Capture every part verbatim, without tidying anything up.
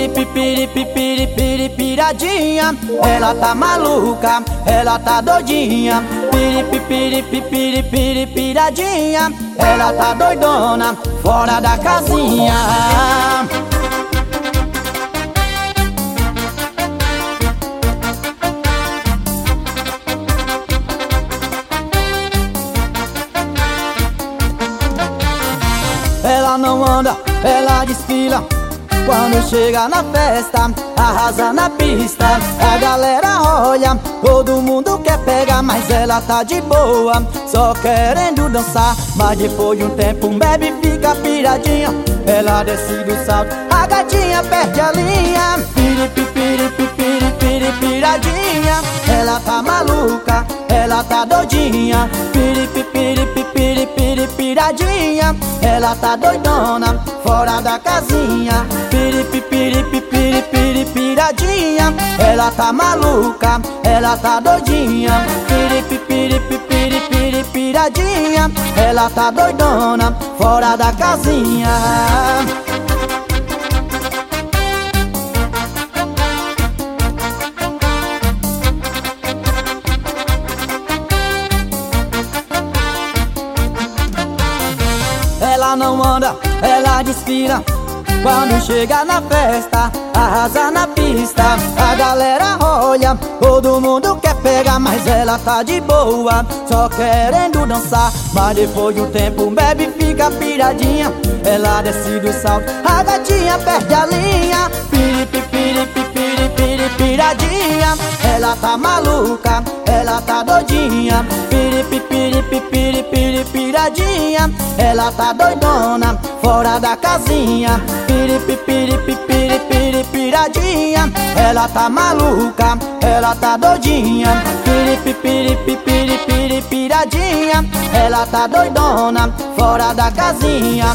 Piripipiripiripiradinha, ela tá maluca, ela tá doidinha. Piripipiripiripiradinha, ela tá doidona, fora da casinha. Ela não anda, ela desfila. Quando chega na festa, arrasa na pista. A galera olha, todo mundo quer pegar, mas ela tá de boa, só querendo dançar. Mas depois de um tempo bebe, fica piradinha. Ela desce do salto, a gatinha perde a linha. Piripipiripiripiradinha, ela tá maluca, ela tá doidinha. Piripipiripiripiradinha, ela tá doidona, fora da casinha. Piripipiripiripiradinha, ela tá maluca, ela tá doidinha. Piripipiripiripiradinha, ela tá doidona, fora da casinha. Ela não anda, ela desfila. Quando chega na festa, arrasa na pista. A galera olha, todo mundo quer pegar, mas ela tá de boa, só querendo dançar. Mas depois de um tempo bebe, fica piradinha. Ela desce do salto, a gatinha perde a linha. Piripipiripiripiradinha, ela tá maluca, ela tá doidinha. Piripipiripiripiradinha, ela tá doidona, fora da casinha. Piripipiripiripiradinha, ela tá maluca, ela tá doidinha. Piripipiripiripiradinha, ela tá doidona, fora da casinha.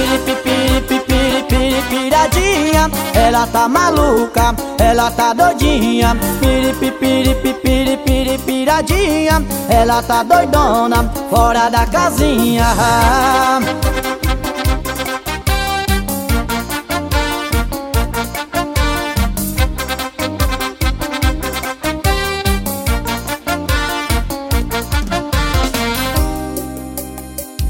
Piripipiripiripiradinha, ela tá maluca, ela tá doidinha. Piripipiripiripiradinha, ela tá doidona, fora da casinha.